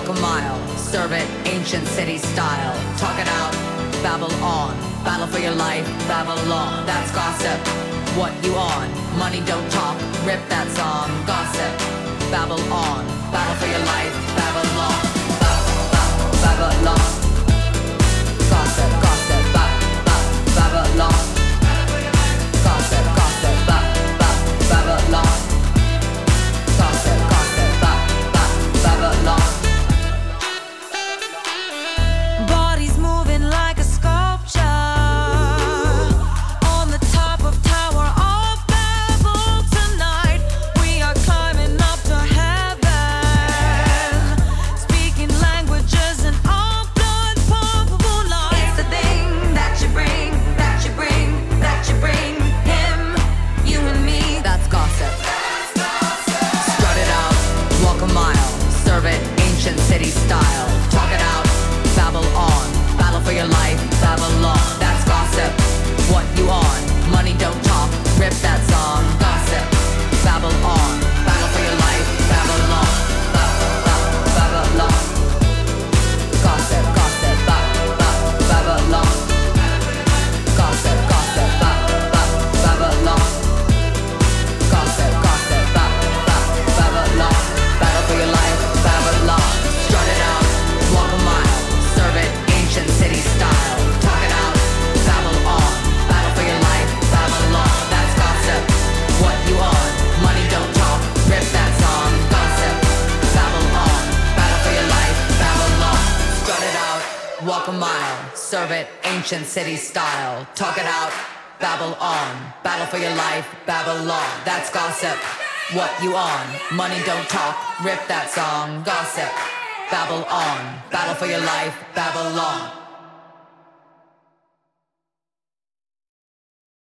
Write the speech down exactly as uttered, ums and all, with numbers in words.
walk a mile, serve it ancient city style. Talk it out, babble on, battle for your life, Babylon. That's gossip, what you on? Money don't talk, rip that song. Gossip, babble on, battle for your life, Babylon. Babylon. Gossip, gossip, ba, ba, Babylon. Gossip, gossip, ba, ba, Babylon. Gossip, gossip, ba, ba, Babylon. Bodies moving like a sculpture on the top of Tower of Babel tonight. We are climbing up to heaven, speaking languages in all blood pump moonlight. It's the thing that you bring, that you bring, that you bring. Him, you and me. That's gossip. Strut it out, walk a mile, serve it ancient city style. Talk it out, babble on, battle for your life, Babylon. That's gossip, what you on? Money don't talk, rip that song. Gossip, babble on, battle for your life, Babylon. Ba, ba, Babylon. Gossip, gossip, ba, ba, Babylon. Gossip, gossip, ba, ba, Babylon. Gossip, gossip, ba, ba, Babylon. Battle for your life, Babylon. Strut it out, walk a mile, serve it ancient city style. Talk it out, babble on, battle for your life, Babylon. That's gossip, what you on? Money don't talk, rip that song. Gossip, babble on, battle for your life, Babylon. Strut it out, walk a mile, serve it ancient city style. Talk it out, babble on, battle for your life, Babylon. That's gossip, what you on? Money don't talk, rip that song. Gossip, babble on, battle for your life, Babylon.